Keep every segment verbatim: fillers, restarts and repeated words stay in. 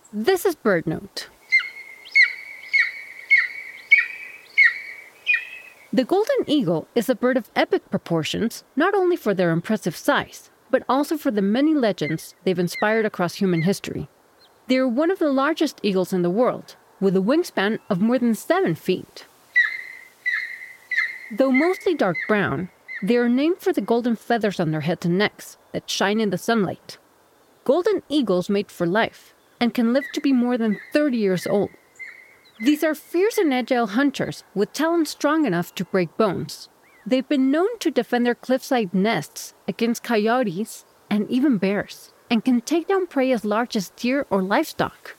This is BirdNote. The golden eagle is a bird of epic proportions, not only for their impressive size, but also for the many legends they've inspired across human history. They are one of the largest eagles in the world, with a wingspan of more than seven feet. Though mostly dark brown, they are named for the golden feathers on their heads and necks that shine in the sunlight. Golden eagles mate for life and can live to be more than thirty years old. These are fierce and agile hunters with talons strong enough to break bones. They've been known to defend their cliffside nests against coyotes and even bears, and can take down prey as large as deer or livestock.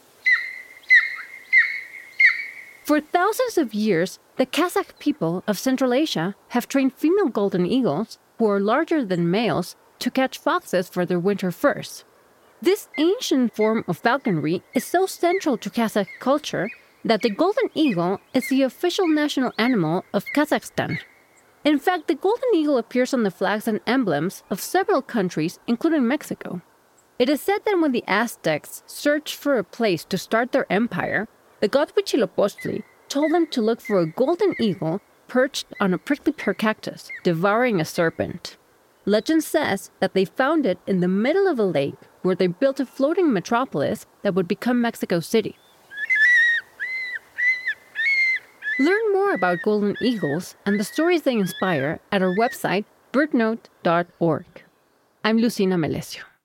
For thousands of years, the Kazakh people of Central Asia have trained female golden eagles, who are larger than males, to catch foxes for their winter furs. This ancient form of falconry is so central to Kazakh culture that the golden eagle is the official national animal of Kazakhstan. In fact, the golden eagle appears on the flags and emblems of several countries, including Mexico. It is said that when the Aztecs searched for a place to start their empire, the god Huitzilopochtli told them to look for a golden eagle perched on a prickly pear cactus, devouring a serpent. Legend says that they found it in the middle of a lake where they built a floating metropolis that would become Mexico City. Learn more about golden eagles and the stories they inspire at our website, birdnote dot org. I'm Lucina Melesio.